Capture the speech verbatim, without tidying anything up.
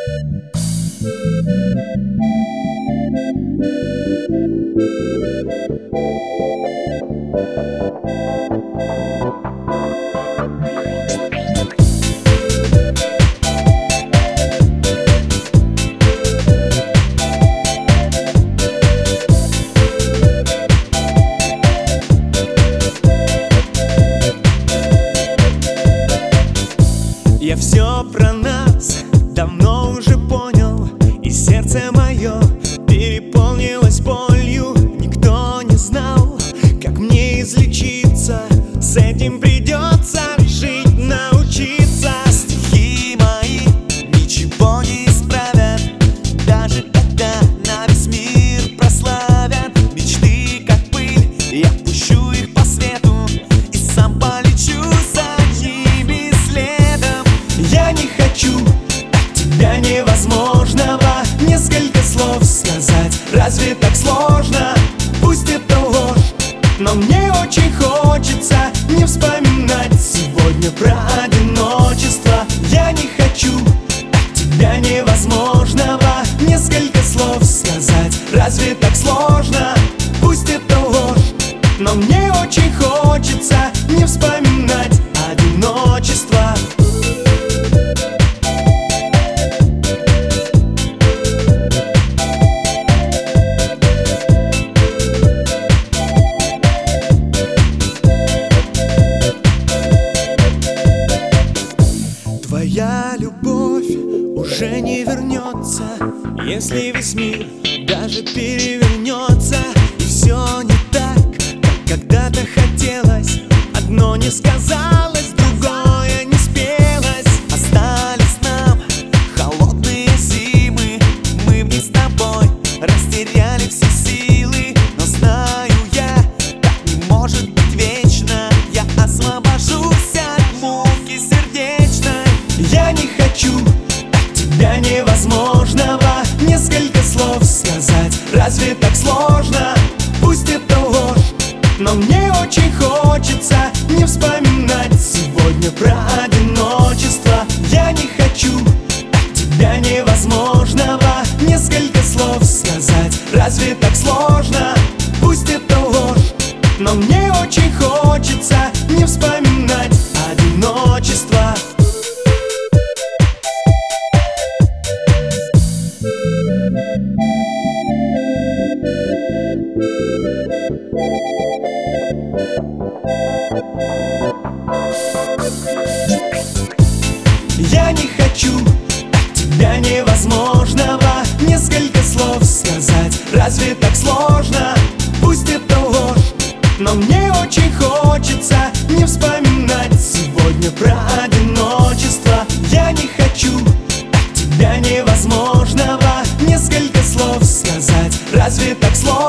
Я все про нас давно уже понял, и сердце мое переполнилось болью. Никто не знал, как мне излечиться, с этим придется жить, научиться. Стихи мои ничего не исправят, даже когда на весь мир прославят. Мечты как пыль, я пущу их по свету и сам полечу за ними следом. Я не хочу от тебя невозможного, несколько слов сказать, разве так сложно? Пусть это ложь, но мне очень хочется не вспоминать сегодня про одиночество. Я не хочу от тебя невозможного, несколько слов сказать, разве так сложно? Пусть это ложь, но мне очень хочется не вспоминать одиночество. Твоя любовь уже не вернется, если весь мир даже перевернется. И все не так, как когда-то хотелось. Одно не сказалось, другое не спелось. Остались нам холодные зимы, мы в них с тобой растеряли все силы. Но знаю я, так не может быть вечно, я освобожусь от муки сердечной. Я не хочу от тебя невозможного, несколько слов сказать, разве так сложно? Пусть это ложь, но мне очень хочется не вспоминать сегодня про одиночество. Я не хочу от тебя невозможного, несколько слов сказать, разве так сложно? Пусть это ложь, но мне очень хочется не вспоминать одиночество. Я не хочу от тебя невозможного, несколько слов сказать, разве так сложно? Пусть это ложь, но мне очень хочется не вспоминать сегодня про одиночество. Я не хочу от тебя невозможного, несколько слов сказать, разве так сложно?